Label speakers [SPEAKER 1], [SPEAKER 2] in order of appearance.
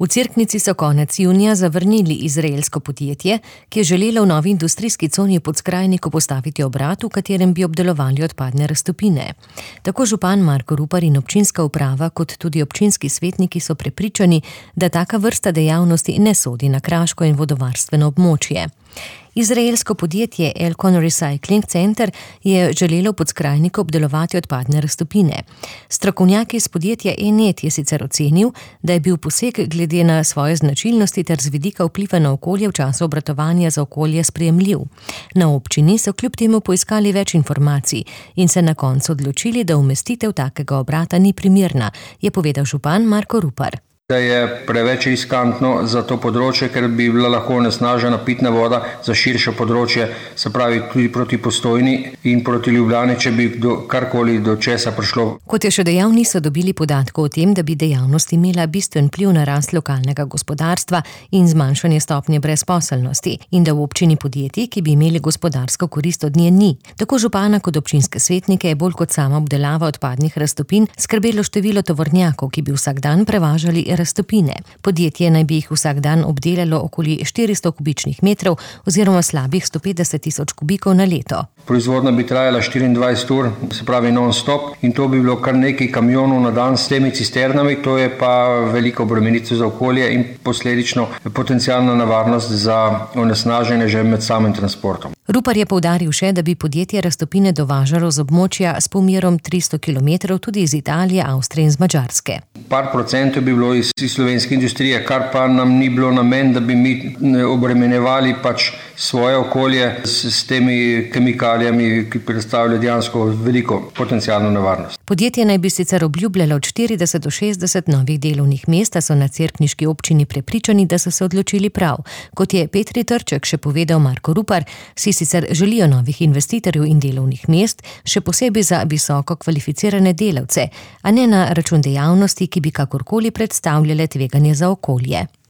[SPEAKER 1] V Cerknici so konec junija zavrnili izraelsko podjetje, ki je želelo v novi industrijski coni v Podskrajniku postaviti obrat, v katerem bi obdelovali odpadne raztopine. Tako župan Marko Rupar in občinska uprava kot tudi občinski svetniki so prepričani, da taka vrsta dejavnosti ne sodi na kraško in vodovarstveno območje. Izraelsko podjetje Elkon Recycling Center je želelo v Podskrajniku obdelovati odpadne raztopine. Strokovnjak iz podjetja Enet je sicer ocenil, da je bil poseg glede na svoje značilnosti ter z vidika vpliva na okolje v času obratovanja za okolje sprejemljiv. Na občini so kljub temu poiskali več informacij in se na koncu odločili, da umestitev takega obrata ni primerna, je povedal župan Marko Rupar.
[SPEAKER 2] Da je preveč riskantno za to področje, ker bi bila lahko onesnažena pitna voda za širše področje, se pravi tudi proti Postojni in proti Ljubljani, če bi karkoli do česa prišlo.
[SPEAKER 1] Kot je še dejal, niso dobili podatkov o tem, da bi dejavnost imela bistven vpliv na rast lokalnega gospodarstva in zmanjšanje stopnje brezposelnosti in da v občini podjetij, ki bi imeli gospodarsko korist od nje, ni. Tako župana kot občinske svetnike je bolj kot sama obdelava odpadnih raztopin skrbelo število tovornjakov, ki bi vsak dan prevažali raztopine. Podjetje naj bi jih vsak dan obdelalo okoli 400 kubičnih metrov oziroma slabih 150.000 kubikov na leto.
[SPEAKER 2] Proizvodnja bi trajala 24 ur, se pravi non-stop, in to bi bilo kar nekaj kamionov na dan s temi cisternami, to je pa veliko obremenitev za okolje in posledično potencialna nevarnost za onesnaženje že med samim transportom.
[SPEAKER 1] Rupar je poudaril še, da bi podjetje raztopine dovažalo z območja s pomerom 300 km tudi iz Italije, Avstrije in z Madžarske.
[SPEAKER 2] Par procentov bi bilo iz slovenske industrije, kar pa nam ni bilo namen, da bi mi obremenjevali pač svoje okolje s temi kemikalijami, ki predstavljajo dejansko veliko potencialno nevarnost.
[SPEAKER 1] Podjetje naj bi sicer obljubljalo od 40 do 60 novih delovnih mest, a so na cerkniški občini prepričani, da so se odločili prav. Kot je Petri Trček še povedal Marko Rupar, si sicer želijo novih investitorjev in delovnih mest, še posebej za visoko kvalificirane delavce, a ne na račun dejavnosti, ki bi kakorkoli predstavljale tveganje za okolje.